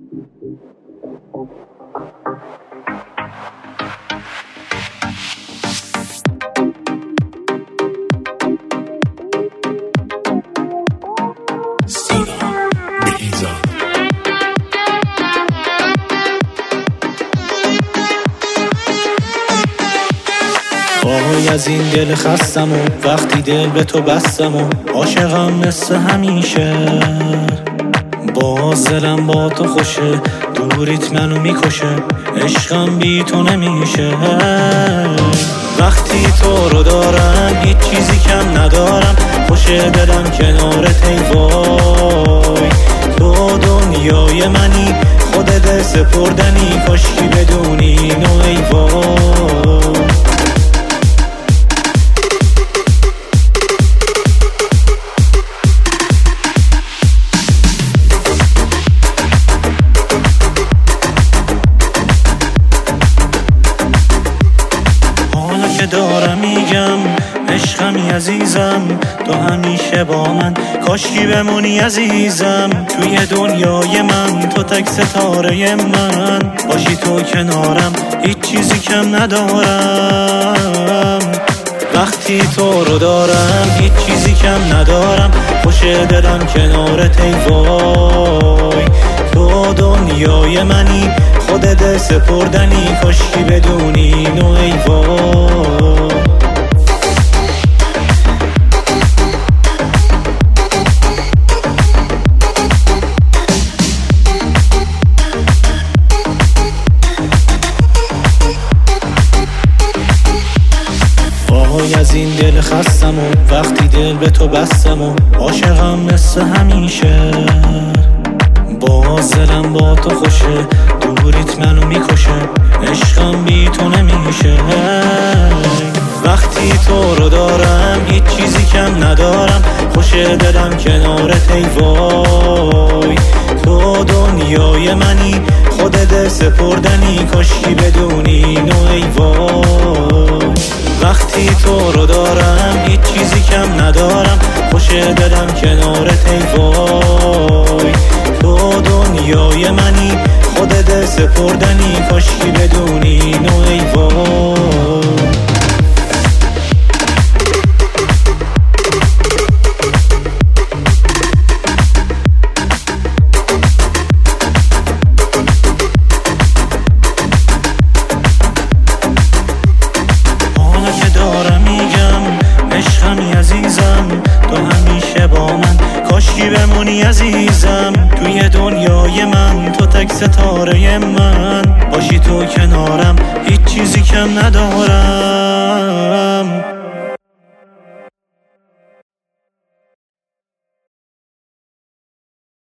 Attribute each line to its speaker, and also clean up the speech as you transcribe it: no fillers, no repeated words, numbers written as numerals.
Speaker 1: وای از این دل خستم و وقتی دل به تو بستم و عاشقم مثل همیشه، باز دلم با تو خوشه، دوریت منو میکشه، عشقم بی تو نمیشه. وقتی تو رو دارم هیچ چیزی کم ندارم، خوشه دلم کنارت ای وای. تو دنیای منی، خودت سپردنی، کاشکی بدونی اینو ای وای. که دارم میگم عشقمی عزیزم، تو همیشه با من، کاشکی بمونی عزیزم. توی دنیای من تو تک ستاره من، باشی تو کنارم هیچ چیزی کم ندارم. وقتی تو رو دارم هیچ چیزی کم ندارم، خوشه دلم کنارت ای وای. تو دنیای منی، خودت سپردنی، کاشکی بدونی اینو ای وای. وای از این دل خستم و وقتی دل به تو بستم و عاشقم مثل همیشه، باز دلم با تو خوشه، دوریت منو میکشه، عشقم بی تو نمیشه. وقتی تو رو دارم هیچ چیزی کم ندارم، خوشه دلم کنارت ای وای. تو دنیای منی، خودت سپردنی، کاشکی بدونی اینو ای وای. وقتی تو رو دارم هیچ چیزی کم ندارم، خوشه دلم کنارت ای وای. تو دنیای منی، خودت سپردنی، کاشکی بدونی اینو ای وای. عشقمی عزیزم، تو همیشه با من، کاشکی بمونی عزیزم. توی دنیای من تو تک ستاره من، باشی تو کنارم هیچ چیزی کم ندارم.